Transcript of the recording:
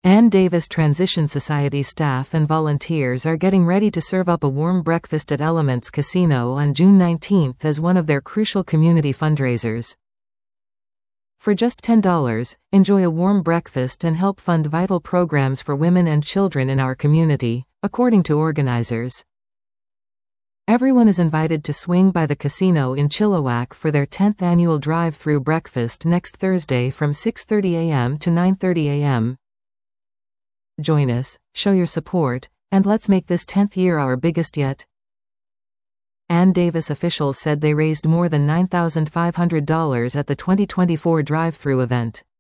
Ann Davis Transition Society staff and volunteers are getting ready to serve up a warm breakfast at Elements Casino on June 19 as one of their crucial community fundraisers. For just $10, enjoy a warm breakfast and help fund vital programs for women and children in our community, according to organizers. Everyone is invited to swing by the casino in Chilliwack for their 10th annual drive-through breakfast next Thursday from 6:30 a.m. to 9:30 a.m. Join us, show your support, and let's make this 10th year our biggest yet. Ann Davis officials said they raised more than $9,500 at the 2024 drive-through event.